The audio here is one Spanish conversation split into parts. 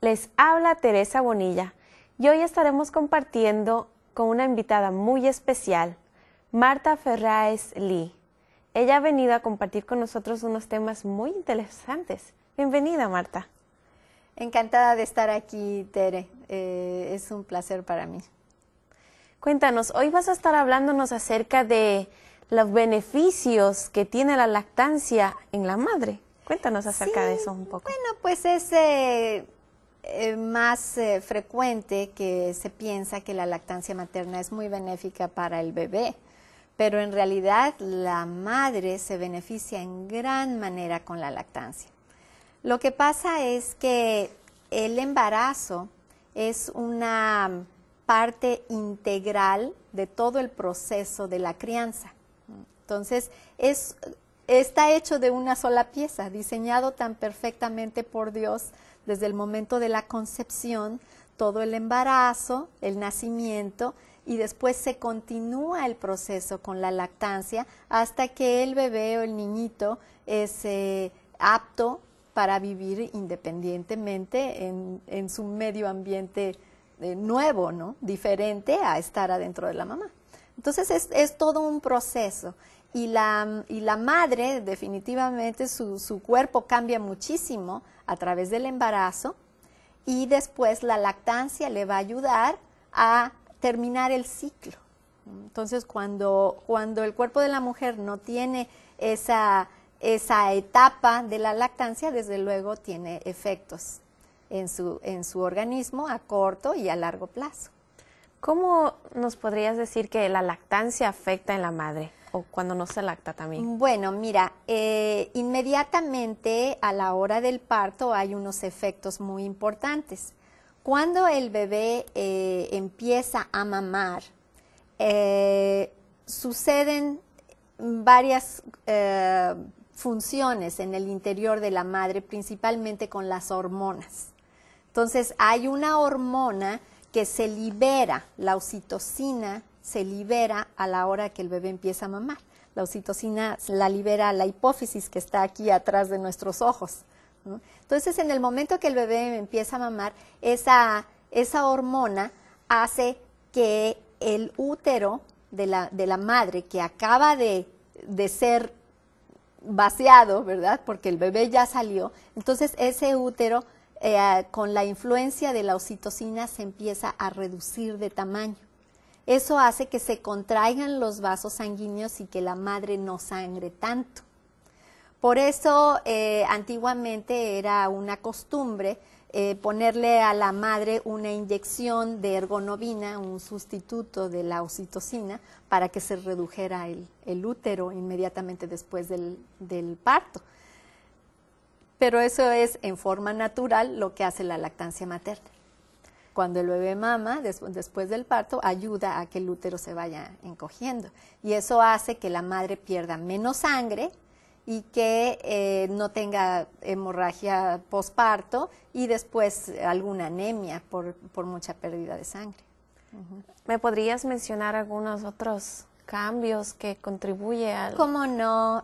Les habla Teresa Bonilla y hoy estaremos compartiendo con una invitada muy especial, Marta Ferraez Lee. Ella ha venido a compartir con nosotros unos temas muy interesantes. Bienvenida, Marta. Encantada de estar aquí, Tere. Es un placer para mí. Cuéntanos, hoy vas a estar hablándonos acerca de los beneficios que tiene la lactancia en la madre. Cuéntanos acerca de eso un poco. Bueno, pues es más frecuente que se piensa que la lactancia materna es muy benéfica para el bebé, pero en realidad la madre se beneficia en gran manera con la lactancia. Lo que pasa es que el embarazo es una parte integral de todo el proceso de la crianza. Entonces, está hecho de una sola pieza, diseñado tan perfectamente por Dios desde el momento de la concepción, todo el embarazo, el nacimiento, y después se continúa el proceso con la lactancia hasta que el bebé o el niñito es apto para vivir independientemente en su medio ambiente nuevo, ¿no? Diferente a estar adentro de la mamá. Entonces es todo un proceso. Y la madre, definitivamente, su cuerpo cambia muchísimo a través del embarazo, y después la lactancia le va a ayudar a terminar el ciclo. Entonces, cuando el cuerpo de la mujer no tiene esa etapa de la lactancia, desde luego tiene efectos en su organismo a corto y a largo plazo. ¿Cómo nos podrías decir que la lactancia afecta en la madre o cuando no se lacta también? Bueno, mira, inmediatamente a la hora del parto hay unos efectos muy importantes. Cuando el bebé empieza a mamar, suceden varias funciones en el interior de la madre, principalmente con las hormonas. Entonces, hay una hormona que se libera, la oxitocina se libera a la hora que el bebé empieza a mamar. La oxitocina la libera la hipófisis, que está aquí atrás de nuestros ojos, ¿no? Entonces, en el momento que el bebé empieza a mamar, esa hormona hace que el útero de la madre, que acaba de ser vaciado, ¿verdad? Porque el bebé ya salió, entonces ese útero con la influencia de la oxitocina se empieza a reducir de tamaño. Eso hace que se contraigan los vasos sanguíneos y que la madre no sangre tanto. Por eso antiguamente era una costumbre ponerle a la madre una inyección de ergonovina, un sustituto de la oxitocina, para que se redujera el útero inmediatamente después del parto. Pero eso es en forma natural lo que hace la lactancia materna. Cuando el bebé mama, después del parto, ayuda a que el útero se vaya encogiendo. Y eso hace que la madre pierda menos sangre y que no tenga hemorragia posparto y después alguna anemia por mucha pérdida de sangre. ¿Me podrías mencionar algunos otros cambios que contribuyen al... ¿Cómo no?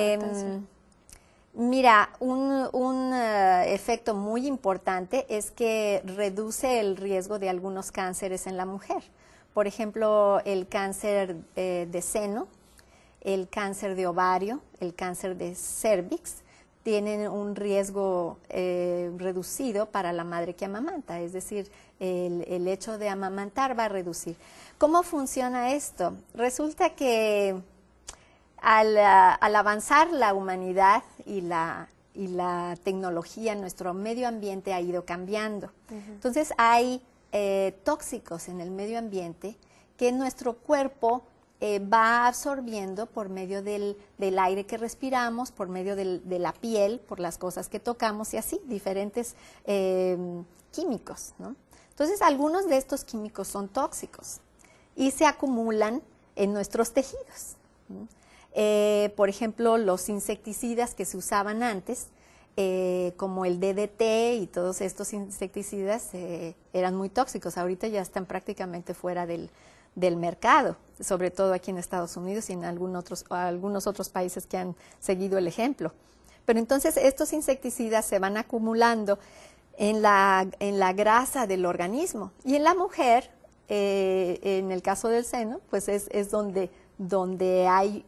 Mira, un efecto muy importante es que reduce el riesgo de algunos cánceres en la mujer. Por ejemplo, el cáncer de seno, el cáncer de ovario, el cáncer de cérvix, tienen un riesgo reducido para la madre que amamanta, es decir, el hecho de amamantar va a reducir. ¿Cómo funciona esto? Resulta que al avanzar la humanidad y la tecnología, nuestro medio ambiente ha ido cambiando. Entonces hay tóxicos en el medio ambiente que nuestro cuerpo va absorbiendo por medio del aire que respiramos, por medio de la piel, por las cosas que tocamos y así, diferentes químicos, ¿no? Entonces, algunos de estos químicos son tóxicos y se acumulan en nuestros tejidos, ¿no? Por ejemplo, los insecticidas que se usaban antes, como el DDT y todos estos insecticidas eran muy tóxicos. Ahorita ya están prácticamente fuera del mercado, sobre todo aquí en Estados Unidos y en algunos otros países que han seguido el ejemplo. Pero entonces estos insecticidas se van acumulando en la grasa del organismo. Y en la mujer, en el caso del seno, pues es donde hay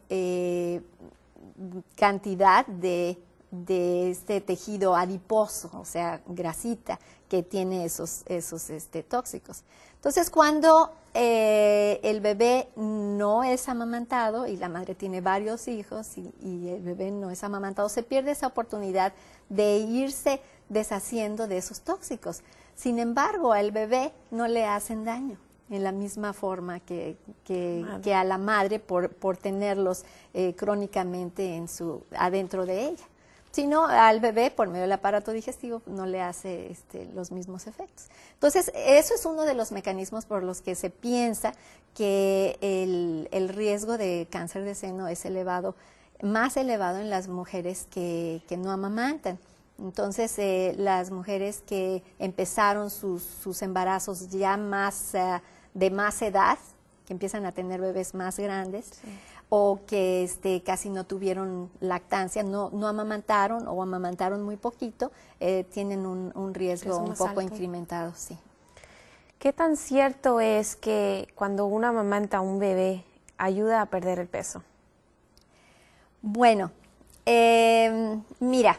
cantidad de este tejido adiposo, o sea, grasita, que tiene esos tóxicos. Entonces, cuando el bebé no es amamantado y la madre tiene varios hijos y el bebé no es amamantado, se pierde esa oportunidad de irse deshaciendo de esos tóxicos. Sin embargo, al bebé no le hacen daño en la misma forma que a la madre por tenerlos crónicamente adentro de ella. Sino al bebé, por medio del aparato digestivo, no le hace los mismos efectos. Entonces, eso es uno de los mecanismos por los que se piensa que el riesgo de cáncer de seno es más elevado en las mujeres que no amamantan. Entonces, las mujeres que empezaron sus embarazos ya de más edad, que empiezan a tener bebés más grandes, sí, o que casi no tuvieron lactancia, no amamantaron o amamantaron muy poquito, tienen un riesgo un poco alto, incrementado, sí. ¿Qué tan cierto es que cuando uno amamanta a un bebé ayuda a perder el peso? Bueno, mira,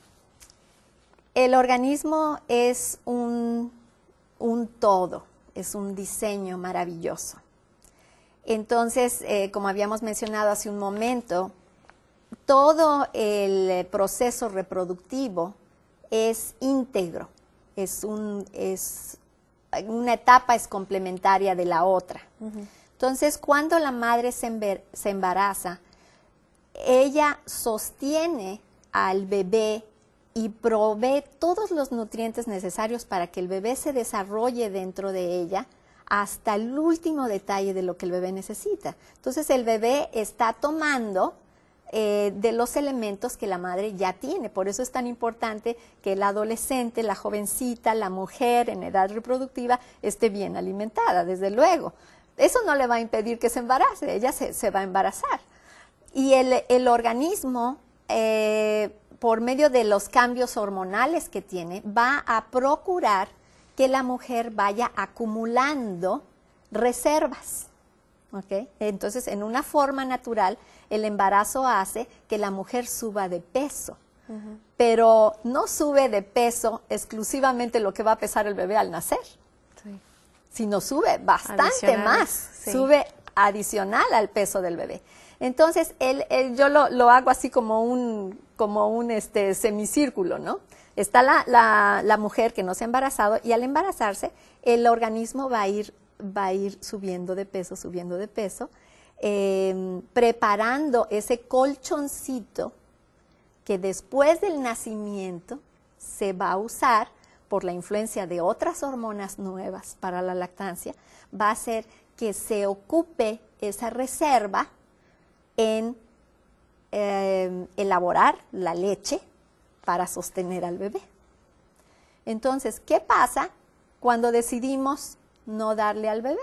el organismo es un todo, es un diseño maravilloso. Entonces, como habíamos mencionado hace un momento, todo el proceso reproductivo es íntegro, es una etapa es complementaria de la otra. Uh-huh. Entonces, cuando la madre se embaraza, ella sostiene al bebé y provee todos los nutrientes necesarios para que el bebé se desarrolle dentro de ella, hasta el último detalle de lo que el bebé necesita. Entonces, el bebé está tomando de los elementos que la madre ya tiene. Por eso es tan importante que el adolescente, la jovencita, la mujer en edad reproductiva esté bien alimentada, desde luego. Eso no le va a impedir que se embarace, ella se va a embarazar. Y el organismo, por medio de los cambios hormonales que tiene, va a procurar que la mujer vaya acumulando reservas, ¿ok? Entonces, en una forma natural, el embarazo hace que la mujer suba de peso, uh-huh, pero no sube de peso exclusivamente lo que va a pesar el bebé al nacer, sí, sino sube bastante más, sí, sube adicional al peso del bebé. Entonces, yo lo hago así como un semicírculo, ¿no? Está la mujer que no se ha embarazado y al embarazarse el organismo va a ir subiendo de peso, preparando ese colchoncito que después del nacimiento se va a usar por la influencia de otras hormonas nuevas para la lactancia, va a hacer que se ocupe esa reserva en elaborar la leche para sostener al bebé. Entonces, ¿qué pasa cuando decidimos no darle al bebé?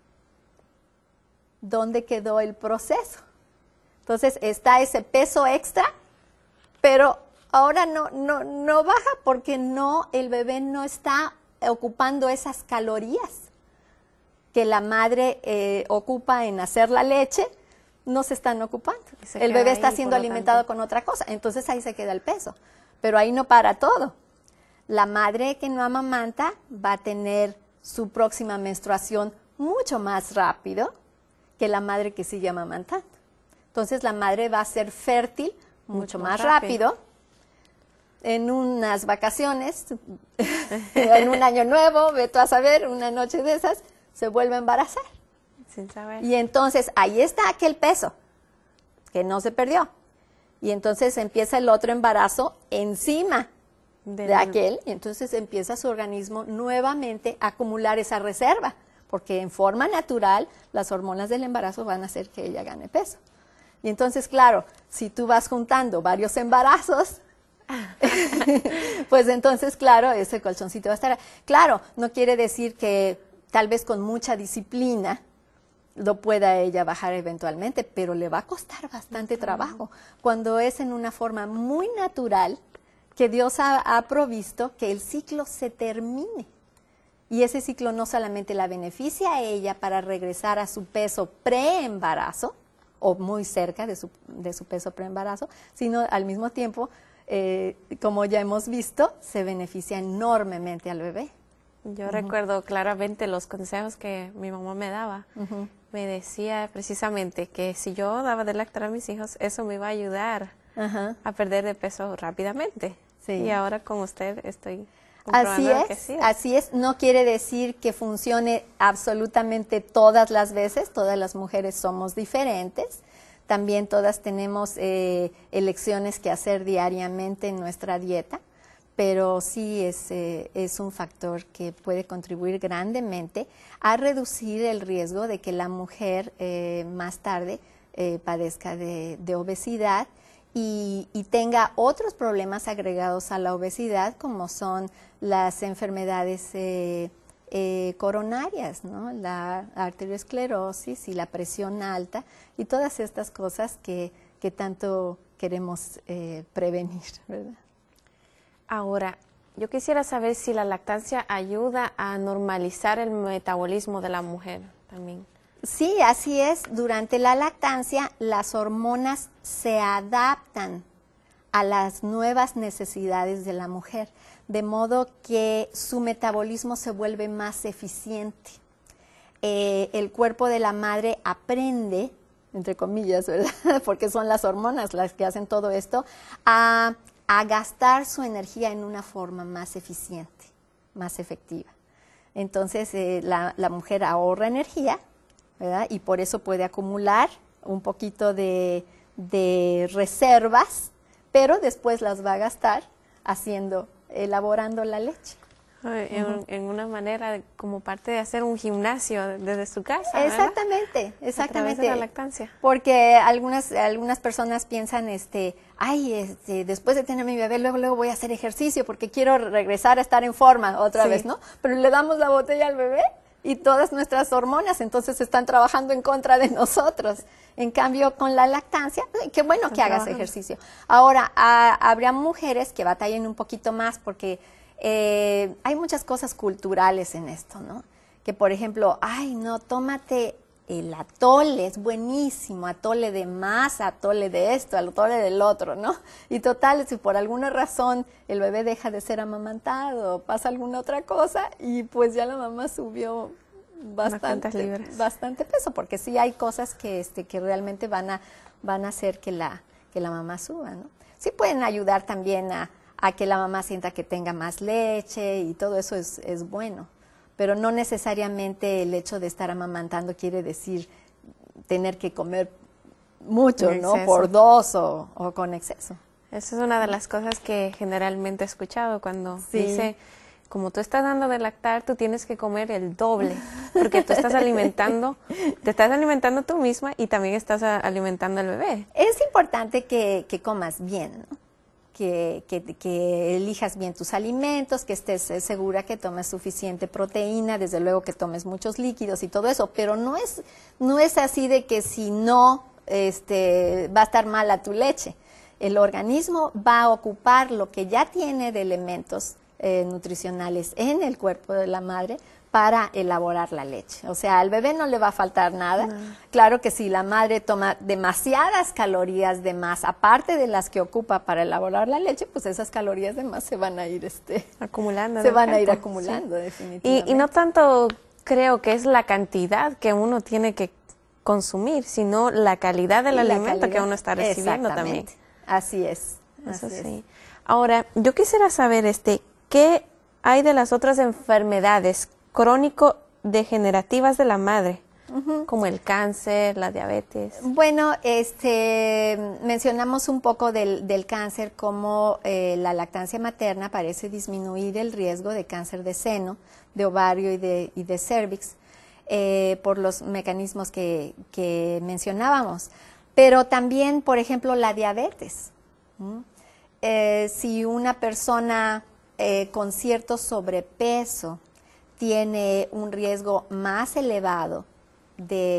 ¿Dónde quedó el proceso? Entonces, está ese peso extra, pero ahora no baja porque el bebé no está ocupando esas calorías que la madre ocupa en hacer la leche, no se están ocupando. El bebé está siendo alimentado con otra cosa, entonces ahí se queda el peso. Pero ahí no para todo. La madre que no amamanta va a tener su próxima menstruación mucho más rápido que la madre que sigue amamantando. Entonces la madre va a ser fértil mucho más rápido. En unas vacaciones, en un año nuevo, ve tú a saber, una noche de esas, se vuelve a embarazar. Sin saber. Y entonces ahí está aquel peso que no se perdió. Y entonces empieza el otro embarazo encima de aquel, y entonces empieza su organismo nuevamente a acumular esa reserva, porque en forma natural las hormonas del embarazo van a hacer que ella gane peso. Y entonces, claro, si tú vas juntando varios embarazos, pues entonces, claro, ese colchoncito va a estar. Claro, no quiere decir que tal vez con mucha disciplina lo pueda ella bajar eventualmente, pero le va a costar bastante trabajo. Cuando es en una forma muy natural, que Dios ha provisto que el ciclo se termine. Y ese ciclo no solamente la beneficia a ella para regresar a su peso preembarazo, o muy cerca de su peso preembarazo, sino al mismo tiempo, como ya hemos visto, se beneficia enormemente al bebé. Yo recuerdo claramente los consejos que mi mamá me daba. Me decía precisamente que si yo daba de lactar a mis hijos, eso me iba a ayudar a perder de peso rápidamente. Sí. Y ahora con usted estoy Así comprobando que sí es, así es. No quiere decir que funcione absolutamente todas las veces. Todas las mujeres somos diferentes. También todas tenemos elecciones que hacer diariamente en nuestra dieta. Pero sí es un factor que puede contribuir grandemente a reducir el riesgo de que la mujer más tarde padezca de obesidad y tenga otros problemas agregados a la obesidad, como son las enfermedades coronarias, ¿no? La arteriosclerosis y la presión alta y todas estas cosas que tanto queremos prevenir, ¿verdad? Ahora, yo quisiera saber si la lactancia ayuda a normalizar el metabolismo de la mujer también. Sí, así es. Durante la lactancia, las hormonas se adaptan a las nuevas necesidades de la mujer, de modo que su metabolismo se vuelve más eficiente. El cuerpo de la madre aprende, entre comillas, ¿verdad? Porque son las hormonas las que hacen todo esto, a gastar su energía en una forma más eficiente, más efectiva. Entonces, la mujer ahorra energía, ¿verdad? Y por eso puede acumular un poquito de reservas, pero después las va a gastar elaborando la leche. En una manera como parte de hacer un gimnasio desde su casa, ¿verdad? Exactamente, exactamente. A través de la lactancia. Porque algunas personas piensan, después de tener a mi bebé, luego voy a hacer ejercicio porque quiero regresar a estar en forma otra vez, ¿no? Pero le damos la botella al bebé y todas nuestras hormonas entonces están trabajando en contra de nosotros. En cambio, con la lactancia, qué bueno que hagas ejercicio. Ahora, habría mujeres que batallen un poquito más porque hay muchas cosas culturales en esto, ¿no? Que, por ejemplo, tómate el atole, es buenísimo, atole de masa, atole de esto, atole del otro, ¿no? Y total, si por alguna razón el bebé deja de ser amamantado, pasa alguna otra cosa y pues ya la mamá subió bastante peso, porque sí hay cosas que realmente van a hacer que la mamá suba, ¿no? Sí pueden ayudar también a que la mamá sienta que tenga más leche y todo eso es bueno, pero no necesariamente el hecho de estar amamantando quiere decir tener que comer mucho, ¿no? Por dos o con exceso. Esa es una de las cosas que generalmente he escuchado cuando dice, como tú estás dando de lactar, tú tienes que comer el doble, porque tú estás te estás alimentando tú misma y también estás alimentando al bebé. Es importante que comas bien, ¿no? Que elijas bien tus alimentos, que estés segura que tomes suficiente proteína, desde luego que tomes muchos líquidos y todo eso, pero no es así de que si no va a estar mala tu leche. El organismo va a ocupar lo que ya tiene de elementos nutricionales en el cuerpo de la madre para elaborar la leche. O sea, al bebé no le va a faltar nada. No. Claro que si la madre toma demasiadas calorías de más, aparte de las que ocupa para elaborar la leche, pues esas calorías de más se van a ir acumulando. Se van a ir acumulando, sí. Definitivamente. Y no tanto creo que es la cantidad que uno tiene que consumir, sino la calidad del alimento que uno está recibiendo también. Así es. Eso sí. Ahora, yo quisiera saber ¿qué hay de las otras enfermedades crónico-degenerativas de la madre, como el cáncer, la diabetes? Bueno, mencionamos un poco del cáncer, como la lactancia materna parece disminuir el riesgo de cáncer de seno, de ovario y de cérvix, por los mecanismos que mencionábamos. Pero también, por ejemplo, la diabetes. Si una persona con cierto sobrepeso tiene un riesgo más elevado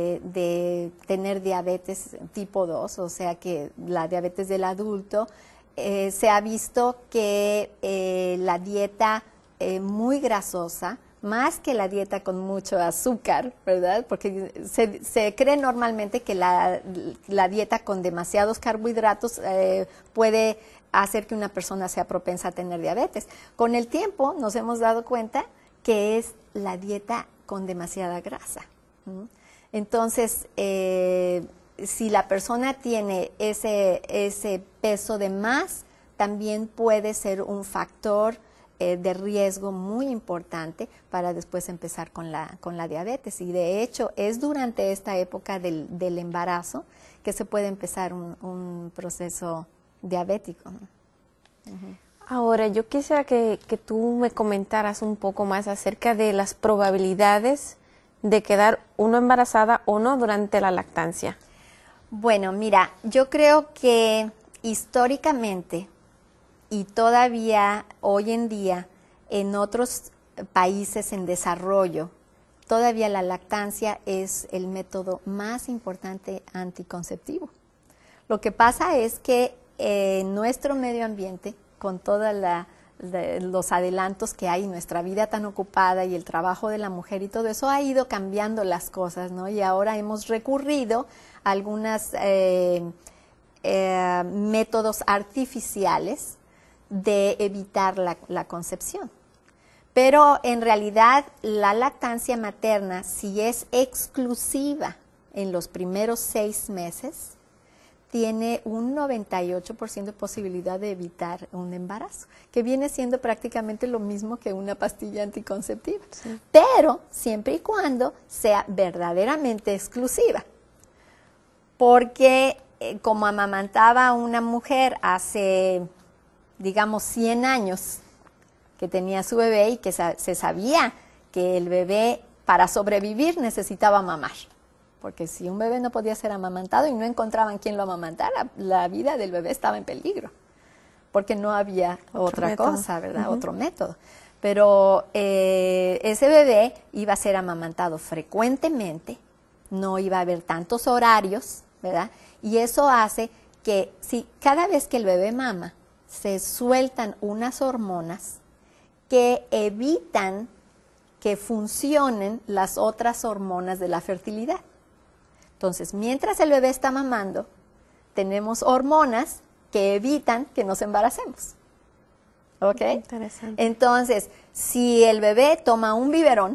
de tener diabetes tipo 2, o sea que la diabetes del adulto se ha visto que la dieta muy grasosa, más que la dieta con mucho azúcar, ¿verdad? Porque se cree normalmente que la dieta con demasiados carbohidratos puede hacer que una persona sea propensa a tener diabetes. Con el tiempo nos hemos dado cuenta que es la dieta con demasiada grasa. Entonces, si la persona tiene ese peso de más, también puede ser un factor de riesgo muy importante para después empezar con la diabetes. Y de hecho, es durante esta época del embarazo que se puede empezar un proceso diabético, ¿no? Ahora, yo quisiera que tú me comentaras un poco más acerca de las probabilidades de quedar uno embarazada o no durante la lactancia. Bueno, mira, yo creo que históricamente y todavía hoy en día en otros países en desarrollo, todavía la lactancia es el método más importante anticonceptivo. Lo que pasa es que nuestro medio ambiente, con todos los adelantos que hay, nuestra vida tan ocupada y el trabajo de la mujer y todo eso, ha ido cambiando las cosas, ¿no? Y ahora hemos recurrido a algunos métodos artificiales de evitar la concepción. Pero en realidad la lactancia materna, si es exclusiva en los primeros 6 meses, tiene un 98% de posibilidad de evitar un embarazo, que viene siendo prácticamente lo mismo que una pastilla anticonceptiva, sí. Pero siempre y cuando sea verdaderamente exclusiva. Porque como amamantaba una mujer hace, digamos, 100 años, que tenía su bebé y que se sabía que el bebé para sobrevivir necesitaba mamar. Porque si un bebé no podía ser amamantado y no encontraban quién lo amamantara, la vida del bebé estaba en peligro, porque no había otra cosa, ¿verdad? Otro método. Pero ese bebé iba a ser amamantado frecuentemente, no iba a haber tantos horarios, ¿verdad? Y eso hace que si cada vez que el bebé mama, se sueltan unas hormonas que evitan que funcionen las otras hormonas de la fertilidad. Entonces, mientras el bebé está mamando, tenemos hormonas que evitan que nos embaracemos. ¿Ok? Interesante. Entonces, si el bebé toma un biberón,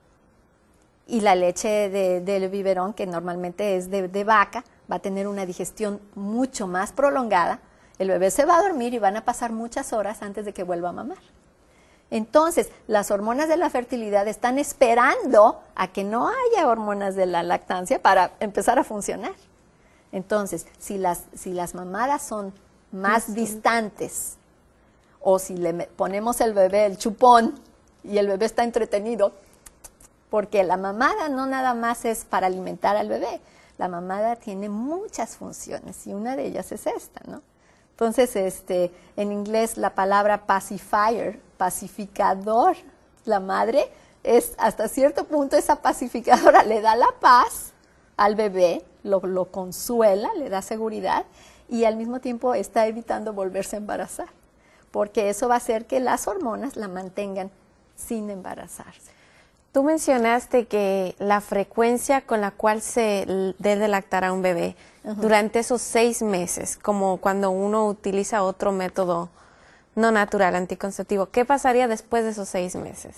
y la leche del biberón, que normalmente es de vaca, va a tener una digestión mucho más prolongada, el bebé se va a dormir y van a pasar muchas horas antes de que vuelva a mamar. Entonces, las hormonas de la fertilidad están esperando a que no haya hormonas de la lactancia para empezar a funcionar. Entonces, si las mamadas son más distantes, o si le ponemos al bebé el chupón y el bebé está entretenido, porque la mamada no nada más es para alimentar al bebé, la mamada tiene muchas funciones y una de ellas es esta, ¿no? Entonces, en inglés la palabra pacifier, pacificador, la madre es hasta cierto punto esa pacificadora, le da la paz al bebé, lo consuela, le da seguridad y al mismo tiempo está evitando volverse a embarazar, porque eso va a hacer que las hormonas la mantengan sin embarazarse. Tú mencionaste que la frecuencia con la cual se debe lactar a un bebé durante esos 6 meses, como cuando uno utiliza otro método no natural, anticonceptivo, ¿qué pasaría después de esos 6 meses?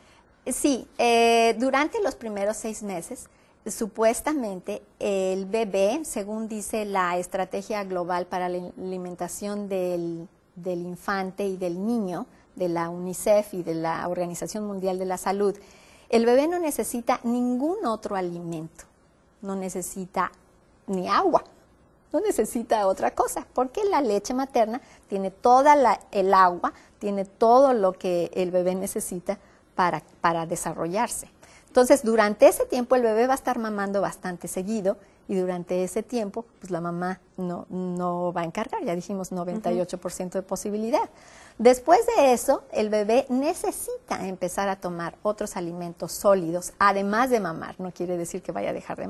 Sí, durante los primeros 6 meses, supuestamente el bebé, según dice la Estrategia Global para la Alimentación del Infante y del Niño, de la UNICEF y de la Organización Mundial de la Salud, el bebé no necesita ningún otro alimento, no necesita ni agua, no necesita otra cosa, porque la leche materna tiene toda el agua, tiene todo lo que el bebé necesita para desarrollarse. Entonces, durante ese tiempo el bebé va a estar mamando bastante seguido y durante ese tiempo, pues la mamá no va a encargar, ya dijimos 98% de posibilidad. Después de eso, el bebé necesita empezar a tomar otros alimentos sólidos, además de mamar. No quiere decir que vaya a dejar de mamar,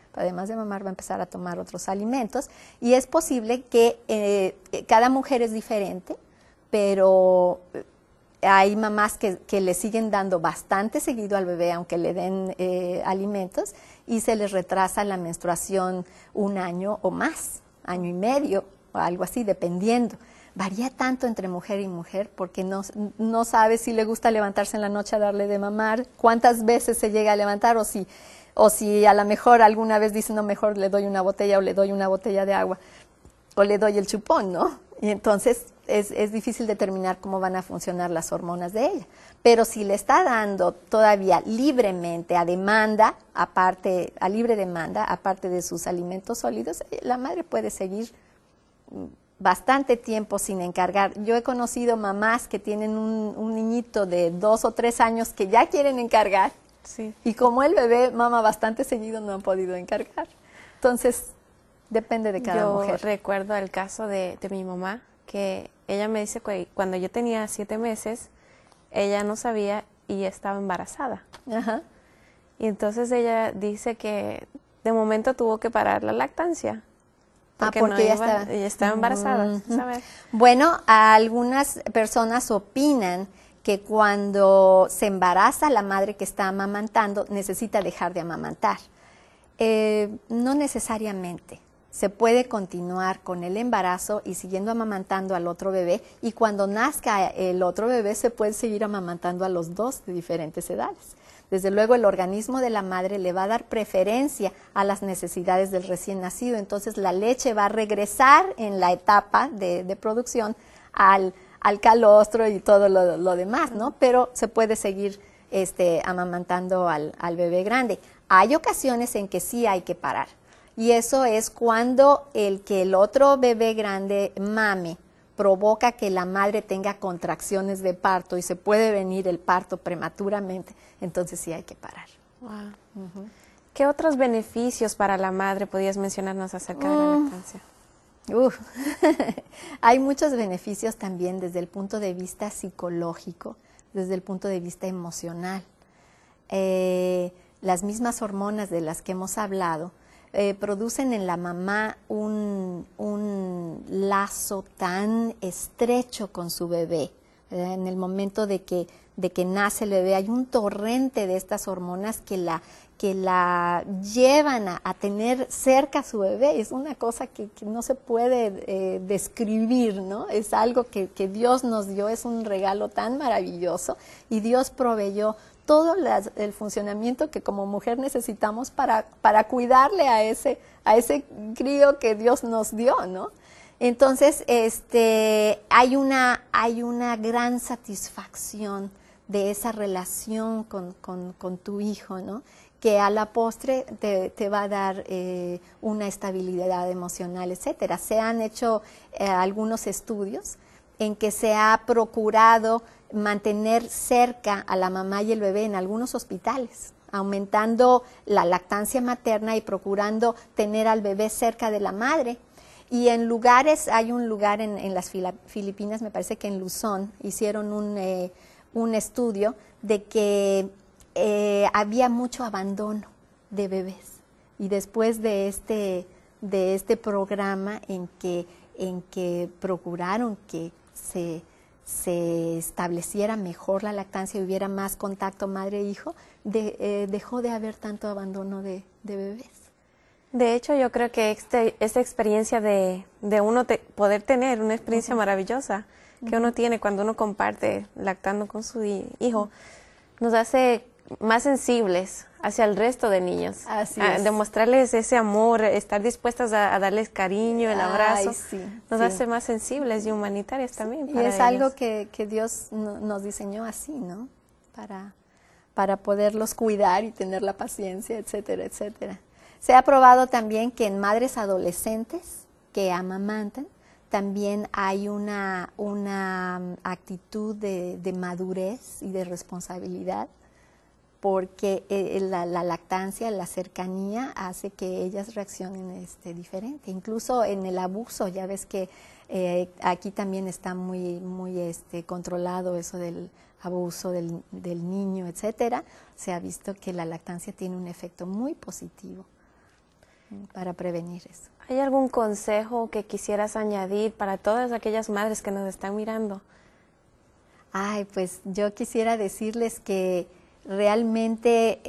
además de mamar, va a empezar a tomar otros alimentos. Y es posible que cada mujer es diferente, pero hay mamás que le siguen dando bastante seguido al bebé, aunque le den alimentos, y se les retrasa la menstruación 1 año o más, 1 año y medio, o algo así, dependiendo. Varía tanto entre mujer y mujer porque no sabe si le gusta levantarse en la noche a darle de mamar, cuántas veces se llega a levantar, o si a lo mejor alguna vez dice, no, mejor le doy una botella o le doy una botella de agua o le doy el chupón, ¿no? Y entonces es difícil determinar cómo van a funcionar las hormonas de ella. Pero si le está dando todavía libremente, a demanda, a libre demanda, aparte de sus alimentos sólidos, la madre puede seguir bastante tiempo sin encargar. Yo he conocido mamás que tienen un niñito de 2 o 3 años que ya quieren encargar, Sí. y como el bebé mama bastante seguido, no han podido encargar. Entonces, depende de cada mujer. Yo recuerdo el caso de mi mamá, que ella me dice que cuando yo tenía 7 meses, ella no sabía y estaba embarazada. Ajá. Y entonces ella dice que de momento tuvo que parar la lactancia. Porque ella estaba embarazada, ¿sabes? Bueno, algunas personas opinan que cuando se embaraza la madre que está amamantando necesita dejar de amamantar. No necesariamente. Se puede continuar con el embarazo y siguiendo amamantando al otro bebé, y cuando nazca el otro bebé se puede seguir amamantando a los dos de diferentes edades. Desde luego el organismo de la madre le va a dar preferencia a las necesidades del recién nacido, entonces la leche va a regresar en la etapa de producción al calostro y todo lo demás, ¿no? Pero se puede seguir amamantando al bebé grande. Hay ocasiones en que sí hay que parar, y eso es cuando el otro bebé grande mame provoca que la madre tenga contracciones de parto y se puede venir el parto prematuramente, entonces sí hay que parar. Wow. ¿Qué otros beneficios para la madre podías mencionarnos acerca de la lactancia? Hay muchos beneficios también desde el punto de vista psicológico, desde el punto de vista emocional. Las mismas hormonas de las que hemos hablado producen en la mamá un lazo tan estrecho con su bebé. En el momento de que nace el bebé hay un torrente de estas hormonas que la llevan a tener cerca a su bebé. Es una cosa que no se puede describir, ¿no? Es algo que Dios nos dio, es un regalo tan maravilloso, y Dios proveyó todo el funcionamiento que como mujer necesitamos para cuidarle a ese crío que Dios nos dio, ¿no? Entonces, hay una gran satisfacción de esa relación con tu hijo, ¿no? Que a la postre te va a dar una estabilidad emocional, etcétera. Se han hecho algunos estudios en que se ha procurado mantener cerca a la mamá y el bebé en algunos hospitales, aumentando la lactancia materna y procurando tener al bebé cerca de la madre. Y en lugares, hay un lugar en las Filipinas, me parece que en Luzón, hicieron un estudio de que había mucho abandono de bebés. Y después de este programa en que procuraron que se estableciera mejor la lactancia y hubiera más contacto madre-hijo, dejó de haber tanto abandono de bebés. De hecho, yo creo que esta experiencia de uno poder tener una experiencia maravillosa que uno tiene cuando uno comparte lactando con su hijo, nos hace más sensibles hacia el resto de niños. Así es. Demostrarles ese amor, estar dispuestas a darles cariño, el abrazo, nos hace más sensibles y humanitarias también. Y es algo que Dios nos diseñó así, ¿no? Para poderlos cuidar y tener la paciencia, etcétera, etcétera. Se ha probado también que en madres adolescentes que amamantan, también hay una actitud de madurez y de responsabilidad, porque la lactancia, la cercanía hace que ellas reaccionen diferente. Incluso en el abuso, ya ves que aquí también está muy controlado eso del abuso del niño, etcétera. Se ha visto que la lactancia tiene un efecto muy positivo. para prevenir eso. ¿Hay algún consejo que quisieras añadir para todas aquellas madres que nos están mirando? Ay, pues yo quisiera decirles que realmente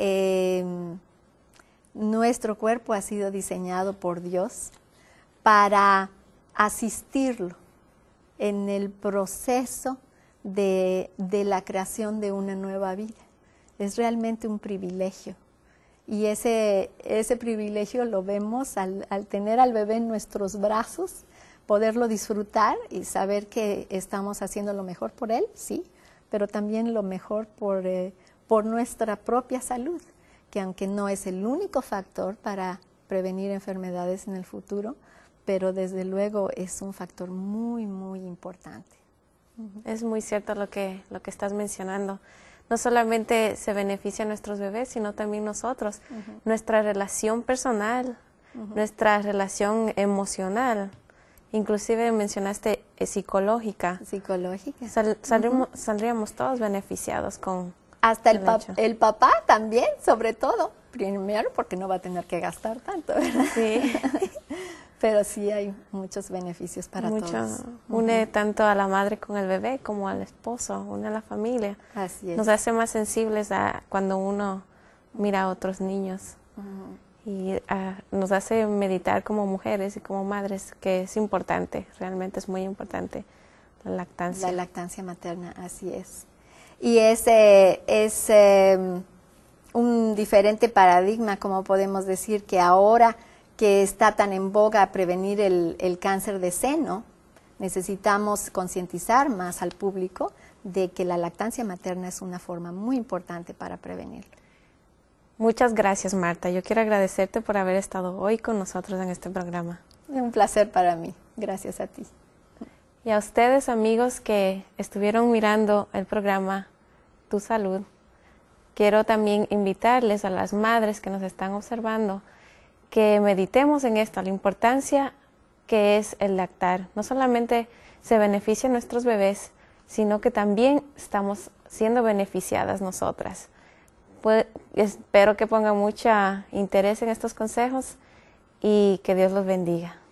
nuestro cuerpo ha sido diseñado por Dios para asistirlo en el proceso de la creación de una nueva vida. Es realmente un privilegio. Y ese privilegio lo vemos al tener al bebé en nuestros brazos, poderlo disfrutar y saber que estamos haciendo lo mejor por él, sí, pero también lo mejor por nuestra propia salud, que aunque no es el único factor para prevenir enfermedades en el futuro, pero desde luego es un factor muy, muy importante. Es muy cierto lo que estás mencionando. No solamente se benefician nuestros bebés, sino también nosotros. Nuestra relación personal, nuestra relación emocional, inclusive mencionaste psicológica. Psicológica. Saldríamos todos beneficiados con hasta el papá también, sobre todo. Primero porque no va a tener que gastar tanto, ¿verdad? Sí. Pero sí hay muchos beneficios para todos. Une tanto a la madre con el bebé como al esposo, une a la familia. Así es. Nos hace más sensibles cuando uno mira a otros niños. Y nos hace meditar como mujeres y como madres, que es importante, realmente es muy importante la lactancia. La lactancia materna, así es. Y es un diferente paradigma, como podemos decir, que ahora que está tan en boga prevenir el cáncer de seno, necesitamos concientizar más al público de que la lactancia materna es una forma muy importante para prevenirlo. Muchas gracias, Marta. Yo quiero agradecerte por haber estado hoy con nosotros en este programa. Es un placer para mí. Gracias a ti. Y a ustedes, amigos que estuvieron mirando el programa Tu Salud, quiero también invitarles a las madres que nos están observando que meditemos en esto, la importancia que es el lactar. No solamente se benefician nuestros bebés, sino que también estamos siendo beneficiadas nosotras. Pues, espero que pongan mucho interés en estos consejos y que Dios los bendiga.